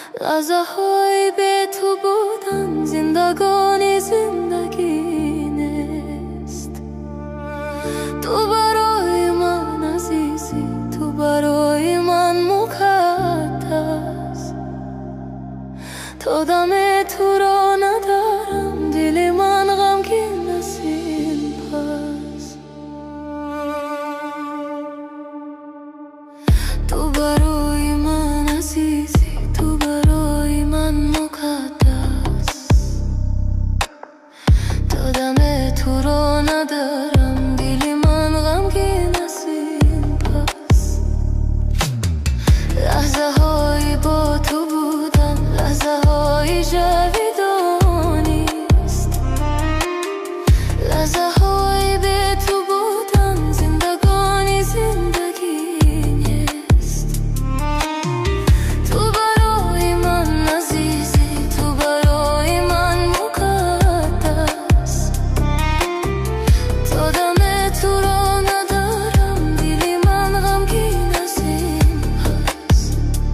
لحظه های به تو بودن زندگانی زندگی نیست. تو برای من عزیزی، تو برای من مقدس. تا دم تو را ندارم دل من غمگین است این پس. تو برای من عزیزی، تو برای من مقدس. تا دم تو را ندارم دل من غمگین است این پس. لحظه های با تو بودن لحظه های جاودانی است. لحظه های به تو بودن زندگانی زندگی نیست. تو برای من عزیزی، تو برای من مقدس. تا دم تو را ندارم دل من غمگین است این پس.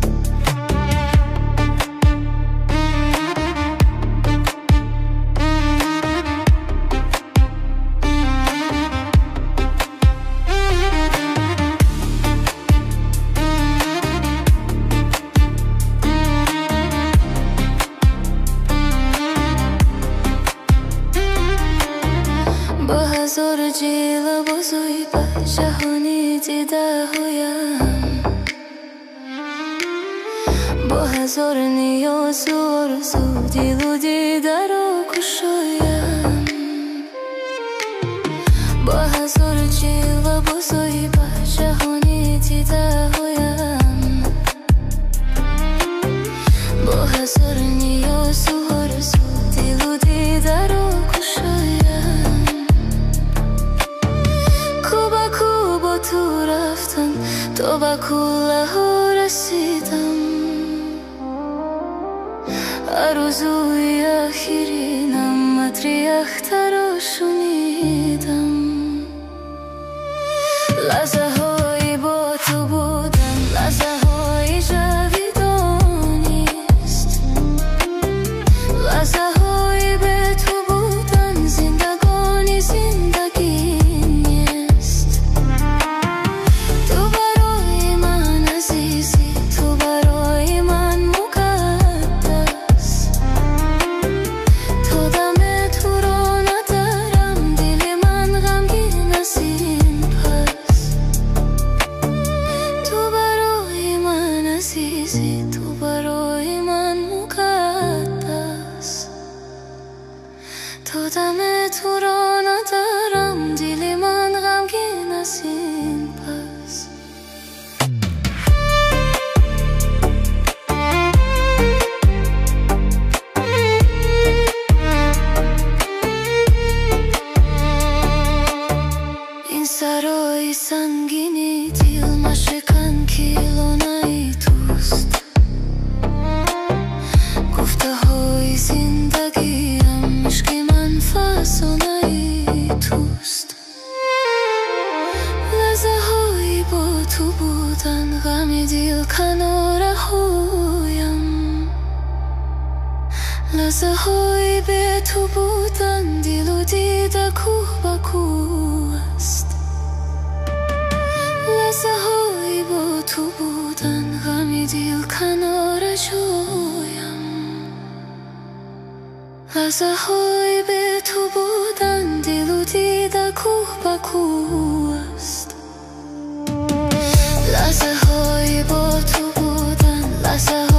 با هزار جیل بزرگ به جهانی دیده هایم. با هزار نیاز و آرزو دل و دیده را گشایم. با هزار جیل بزرگ به جهانی دیده هایم. با هزار نیاز و آرزو دل و دیده را گشایم. تو رفتم تو به کوله ها رسیدم. آرزوی آخرینم متری اختر را شنیدم. لحظه های با تو بودن لحظه های جاودانی است. لحظه های به تو بودن زندگانی زندگی نیست. تو برای من عزیزی، تو برای من مقدس. تا دم تو را ندارم دل من غمگین است این پس. تو برای من عزیزی، تو برای من مقدس. تا دم تو را ندارم دل من غمگین است این پس. این سرای سنگینی دل مشکن کیلونای توست. گفته های زندگیم عشق من فسانه توست. لحظه های با تو بودن غم دل کنار هایم. لحظه های به تو بودن دل و دیده کوه به کوه است. لحظه های با تو بودن غم دل کنار جایم. لحظه های به تو بودن دل و دیده کوه به کوه است. لحظه های با تو بودن لحظه